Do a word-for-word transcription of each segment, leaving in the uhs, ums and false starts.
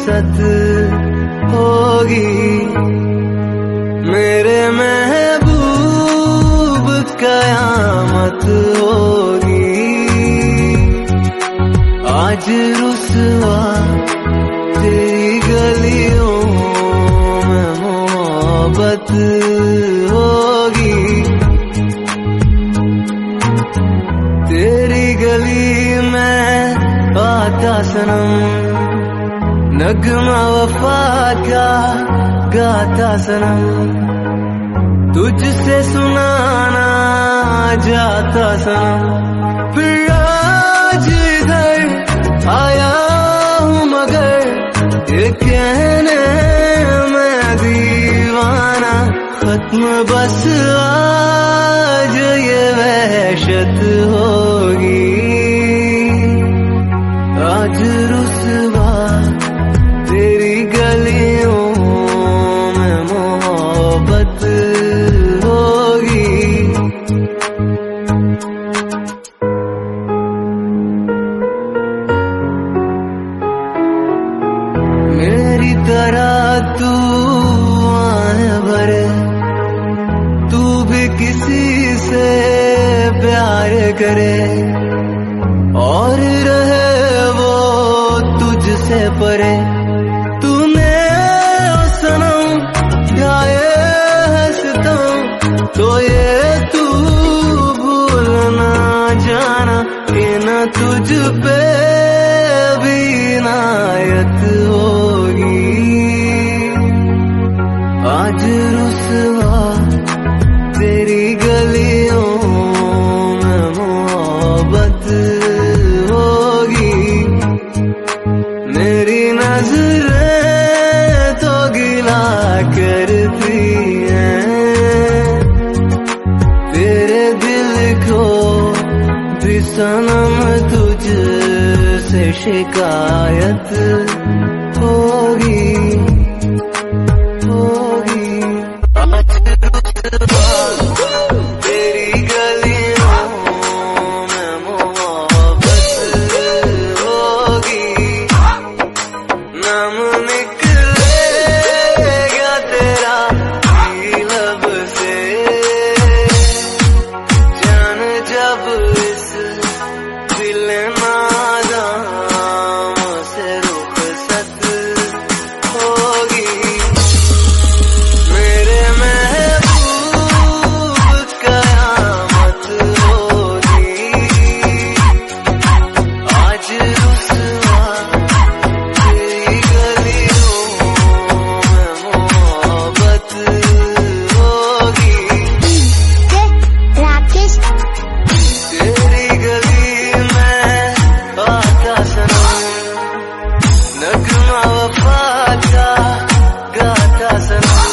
रुखसत होगी। मेरे महबूब कयामत होगी। आज रुसवा तेरी गलियों में मोहब्बत होगी। तेरी गली में आता सनम नगमा वफा का गाता सनम। तुझसे सुनाना जाता सनम। फिर आज इधर आया हूँ मगर ये कहने मैं दीवाना। खत्म बस आज ये वहशत होगी। आज रुसवा तेरी गलियों में मोहब्बत होगी। मेरी तरह तू आए भरे, तू भी किसी से प्यार करे और रहे वो तुझसे परे। तूने सनम गाए हंसता तो ये तू भूल ना जाना कि न तुझ पे भी इनायत होगी। आज रुसवा तेरी गलियों में मोहब्बत होगी। मेरी नजरें तो गिला करती हैं तेरे दिल को भी सनम। तुझसे शिकायत होगी होगी। तेरी गलियों में मोहब्बत होगी। नाम निकलेगा तेरा लब से जान जब इस दिल नादाम से रुखसत होगी। मेरे महबूब कयामत होगी। आज रुसवा तेरी गलियों में मोहब्बत होगी। राकेश तेरी गली में आता सनम नगमा वफा का गाता सनम।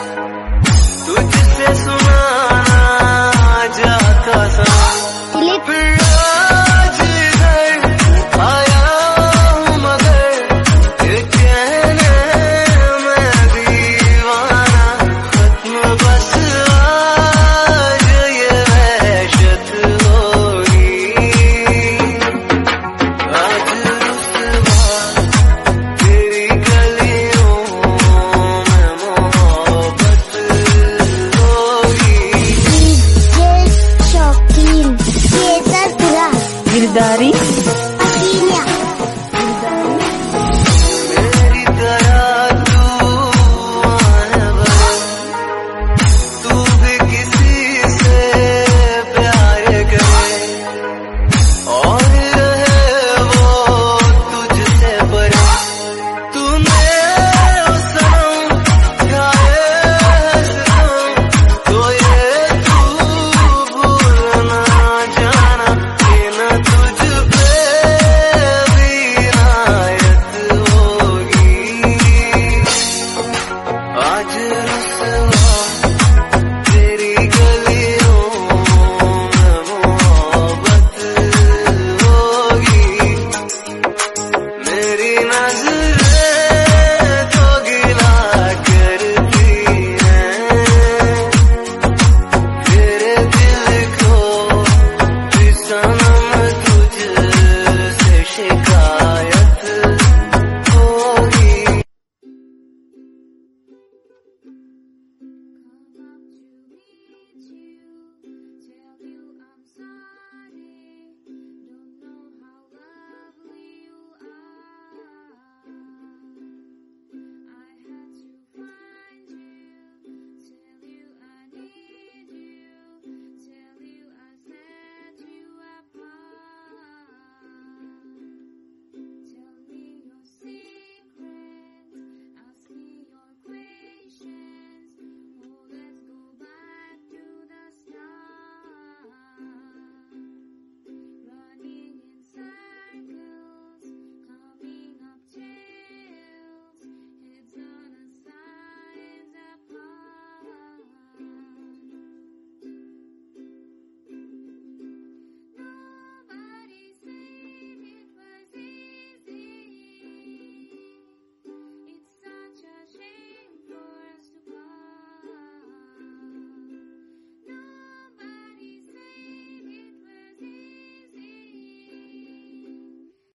तुझसे सुनाना जाता सनम। फिर आज इधर आया हूँ मगर ये कहने मैं दीवाना। खत्म बस आज ये वहशत होगी। आज रुसवा तेरी गलियों में मोहब्बत होगी। ये शौकीन ये ससुरा दिलदारी